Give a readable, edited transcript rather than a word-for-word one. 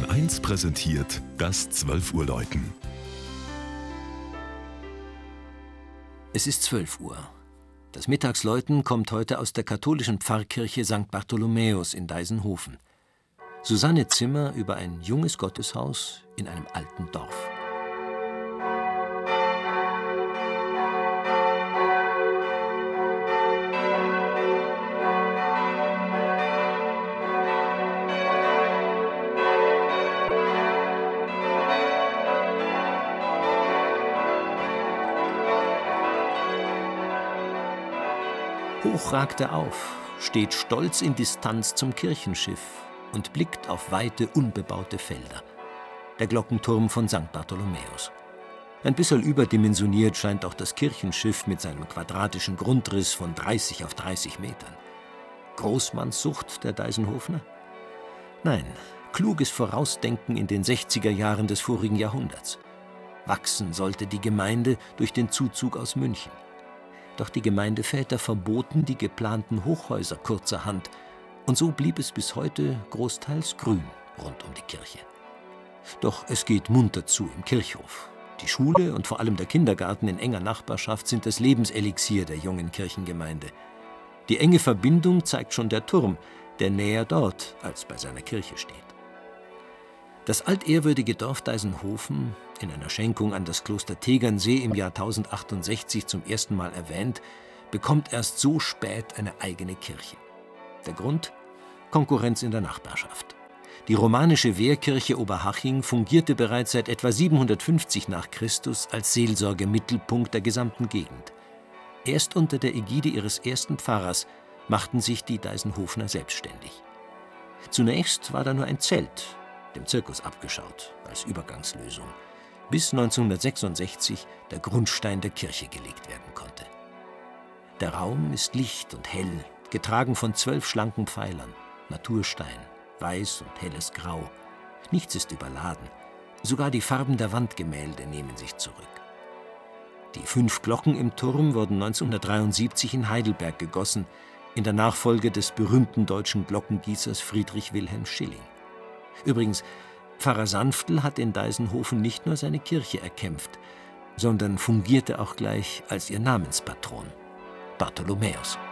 HR1 präsentiert das 12-Uhr-Läuten. Es ist 12 Uhr. Das Mittagsläuten kommt heute aus der katholischen Pfarrkirche St. Bartholomäus in Deisenhofen. Susanne Zimmer über ein junges Gotteshaus in einem alten Dorf. Hoch ragt er auf, steht stolz in Distanz zum Kirchenschiff und blickt auf weite, unbebaute Felder. Der Glockenturm von St. Bartholomäus. Ein bisschen überdimensioniert scheint auch das Kirchenschiff mit seinem quadratischen Grundriss von 30 auf 30 Metern. Großmannssucht der Deisenhofener? Nein, kluges Vorausdenken in den 60er Jahren des vorigen Jahrhunderts. Wachsen sollte die Gemeinde durch den Zuzug aus München. Doch die Gemeindeväter verboten die geplanten Hochhäuser kurzerhand, und so blieb es bis heute großteils grün rund um die Kirche. Doch es geht munter zu im Kirchhof. Die Schule und vor allem der Kindergarten in enger Nachbarschaft sind das Lebenselixier der jungen Kirchengemeinde. Die enge Verbindung zeigt schon der Turm, der näher dort als bei seiner Kirche steht. Das altehrwürdige Dorf Deisenhofen, in einer Schenkung an das Kloster Tegernsee im Jahr 1068 zum ersten Mal erwähnt, bekommt erst so spät eine eigene Kirche. Der Grund? Konkurrenz in der Nachbarschaft. Die romanische Wehrkirche Oberhaching fungierte bereits seit etwa 750 nach Christus als Seelsorgemittelpunkt der gesamten Gegend. Erst unter der Ägide ihres ersten Pfarrers machten sich die Deisenhofener selbstständig. Zunächst war da nur ein Zelt, dem Zirkus abgeschaut, als Übergangslösung, bis 1966 der Grundstein der Kirche gelegt werden konnte. Der Raum ist licht und hell, getragen von 12 schlanken Pfeilern, Naturstein, weiß und helles Grau. Nichts ist überladen, sogar die Farben der Wandgemälde nehmen sich zurück. Die 5 Glocken im Turm wurden 1973 in Heidelberg gegossen, in der Nachfolge des berühmten deutschen Glockengießers Friedrich Wilhelm Schilling. Übrigens, Pfarrer Sanftl hat in Deisenhofen nicht nur seine Kirche erkämpft, sondern fungierte auch gleich als ihr Namenspatron, Bartholomäus.